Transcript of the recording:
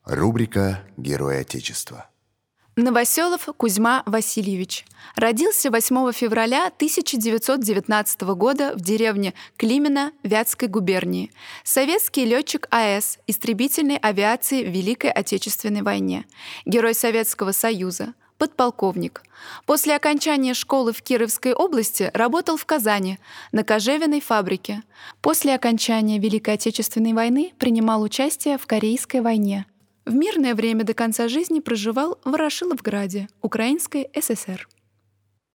Рубрика «Герой Отечества». Новоселов Кузьма Васильевич. Родился 8 февраля 1919 года в деревне Климино Вятской губернии. Советский летчик АЭС, истребительной авиации в Великой Отечественной войне. Герой Советского Союза. Подполковник. После окончания школы в Кировской области работал в Казани на кожевенной фабрике. После окончания Великой Отечественной войны принимал участие в Корейской войне. В мирное время до конца жизни проживал в Ворошиловграде, Украинской ССР.